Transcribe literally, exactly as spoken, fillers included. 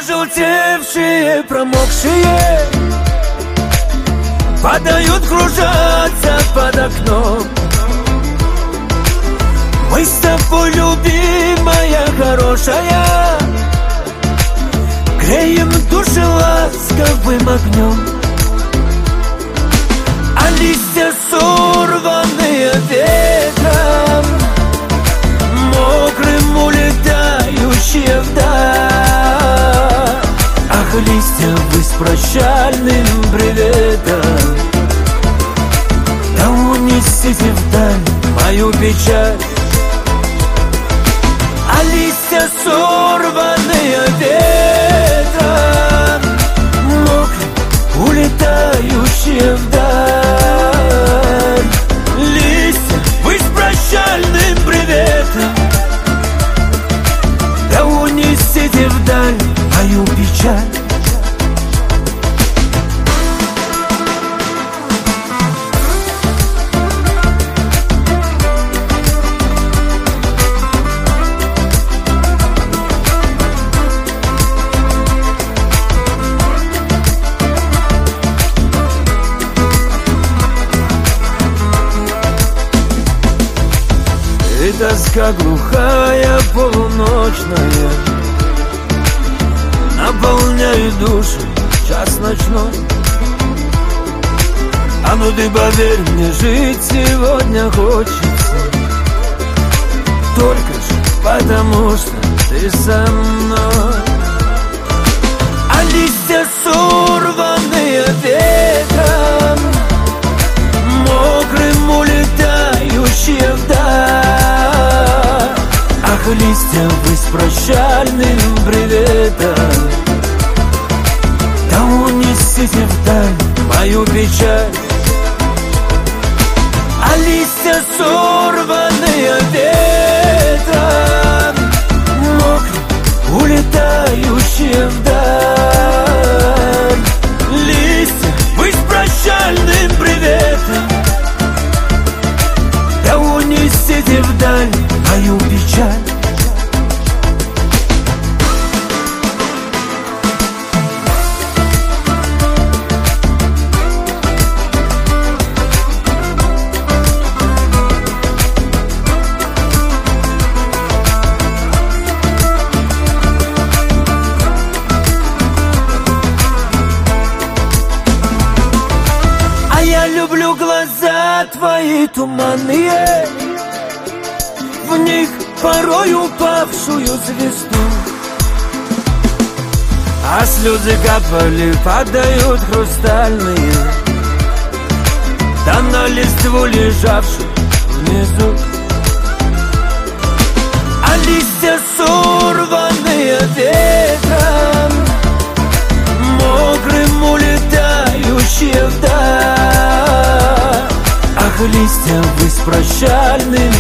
Пожелтевшие, промокшие падают, кружатся под окном. Мы с тобой, любимая, хорошая, греем души ласковым огнем. А листья, сорванные ветром, мокрым улетающие вдаль. Ах, листья, вы с прощальным приветом, да унесите вдаль мою печаль. А листья, сорванные ветром, мокрым улетающие вдаль. Листья, вы с прощальным приветом, да унесите вдаль мою печаль. И тоска глухая, полуночная наполняет душу час ночной. А ну ты поверь мне, жить сегодня хочется, только ж потому что ты со мной. А листья, сорванные ветром, мокрым улетающие вдаль. Ах, листья, вы с прощальным приветом, да унесите вдаль мою печаль. А листья, сорванные ветром, мокрым улетающие вдаль. Листья, вы с прощальным приветом, да унесите вдаль мою печаль. А я люблю глаза твои туманные, в них порой упавшую звезду. А слезы капали, падают хрустальные, да на листву лежавшую внизу. А листья, сорванные ветром, мокрым улетающие вдаль. Ах, листья, вы с прощальным